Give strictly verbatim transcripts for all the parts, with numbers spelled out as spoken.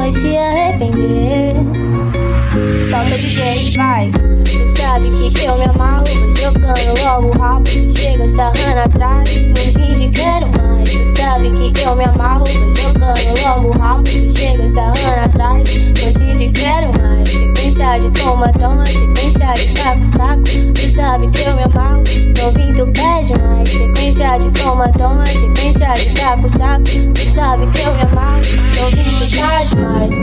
vai se arrepender. Solta D J, vai. Tu sabe que eu me amarro, vou jogando logo o rabo. Tu chega sarrando atrás, nojinho de quero mais. Tu sabe que eu me amarro, vou jogando logo o rabo. Tu chega sarrando atrás, nojinho de quero mais. Sequência de toma, toma, sequência de taco, saco. Tu sabe que eu me amarro, novinho tu pede mais. Sequência de toma, toma, sequência de taco, saco. Tu sabe que eu me amarro, novinho tu pede mais.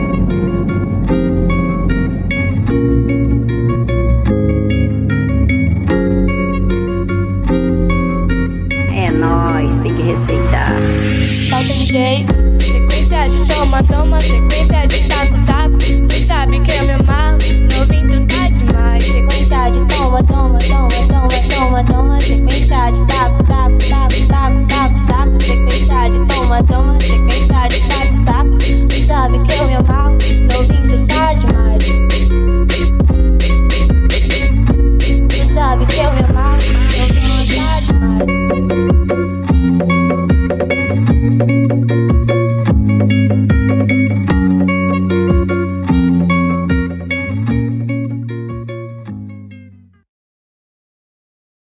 Nós tem que respeitar. Solta D J, sequência de toma, toma, sequência